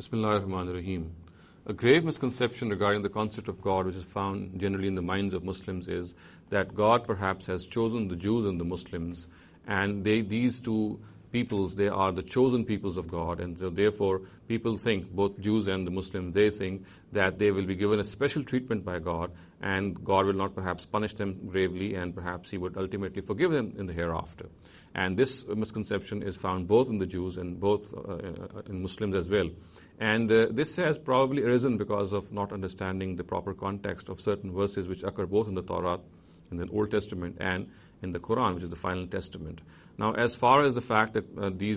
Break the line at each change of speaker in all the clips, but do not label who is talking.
Bismillah ar-Rahman ar-Rahim. A grave misconception regarding the concept of God, which is found generally in the minds of Muslims, is that God perhaps has chosen the Jews and the Muslims, and these two peoples, they are the chosen peoples of God, and so therefore people think, both Jews and the Muslims, they think that they will be given a special treatment by God, and God will not perhaps punish them gravely, and perhaps He would ultimately forgive them in the hereafter. And this misconception is found both in the Jews and both in Muslims as well. And this has probably arisen because of not understanding the proper context of certain verses which occur both in the Torah, in the Old Testament, and in the Quran, which is the final testament. Now, as far as the fact that both these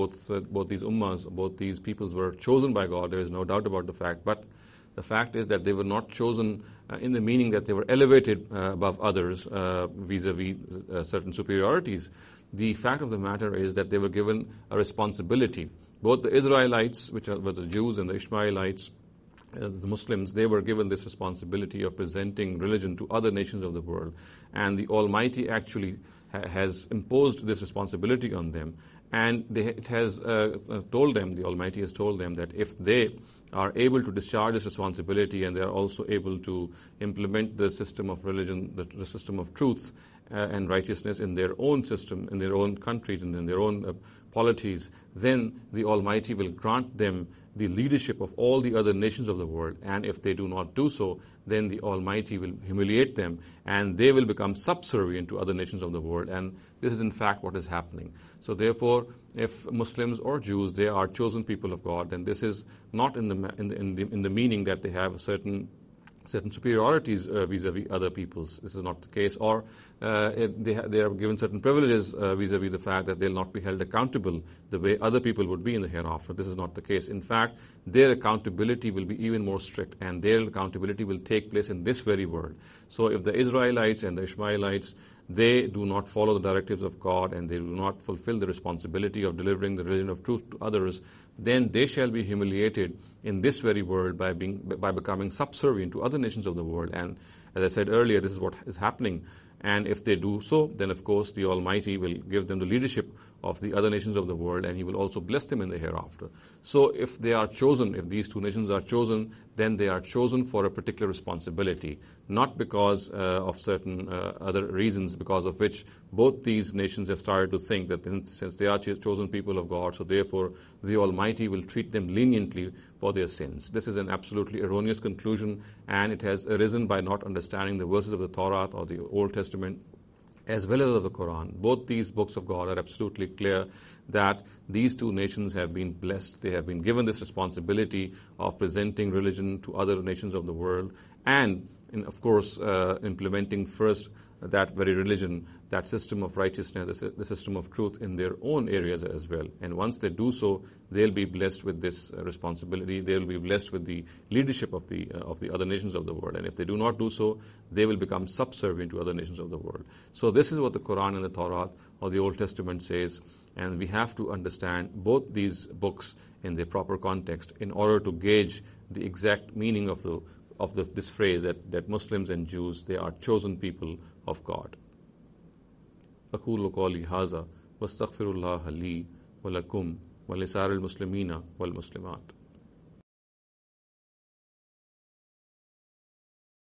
ummahs, both these peoples were chosen by God, there is no doubt about the fact. But the fact is that they were not chosen in the meaning that they were elevated above others vis-a-vis certain superiorities. The fact of the matter is that they were given a responsibility. Both the Israelites, which were the Jews, and the Ishmaelites, the Muslims, they were given this responsibility of presenting religion to other nations of the world. And the Almighty actually has imposed this responsibility on them. And it has told them, the Almighty has told them, that if they are able to discharge this responsibility and they are also able to implement the system of religion, the system of truth and righteousness in their own system, in their own countries and in their own polities, then the Almighty will grant them the leadership of all the other nations of the world. And if they do not do so, then the Almighty will humiliate them and they will become subservient to other nations of the world. And this is in fact what is happening. So therefore, if Muslims or Jews, they are chosen people of God, then this is not in the meaning that they have certain superiorities vis-a-vis other peoples. This is not the case. Or they are given certain privileges vis-a-vis the fact that they'll not be held accountable the way other people would be in the hereafter. This is not the case. In fact, their accountability will be even more strict, and their accountability will take place in this very world. So if the Israelites and the Ishmaelites, they do not follow the directives of God and they do not fulfill the responsibility of delivering the religion of truth to others, then they shall be humiliated in this very world by becoming subservient to other nations of the world. And as I said earlier, this is what is happening. And if they do so, then of course the Almighty will give them the leadership of the other nations of the world, and He will also bless them in the hereafter. So if they are chosen, if these two nations are chosen, then they are chosen for a particular responsibility, not because of certain other reasons, because of which both these nations have started to think that since they are chosen people of God, so therefore the Almighty will treat them leniently for their sins. This is an absolutely erroneous conclusion, and it has arisen by not understanding the verses of the Torah or the Old Testament as well as of the Quran. Both these books of God are absolutely clear that these two nations have been blessed. They have been given this responsibility of presenting religion to other nations of the world and of course, implementing first that very religion, that system of righteousness, the system of truth in their own areas as well. And once they do so, they'll be blessed with this responsibility. They'll be blessed with the leadership of the other nations of the world. And if they do not do so, they will become subservient to other nations of the world. So this is what the Quran and the Torah or the Old Testament says. And we have to understand both these books in their proper context in order to gauge the exact meaning of this phrase that Muslims and Jews, they are chosen people of God. أقول قولي هذا واستغفر الله لي ولكم ولسائر المسلمين والمسلمات.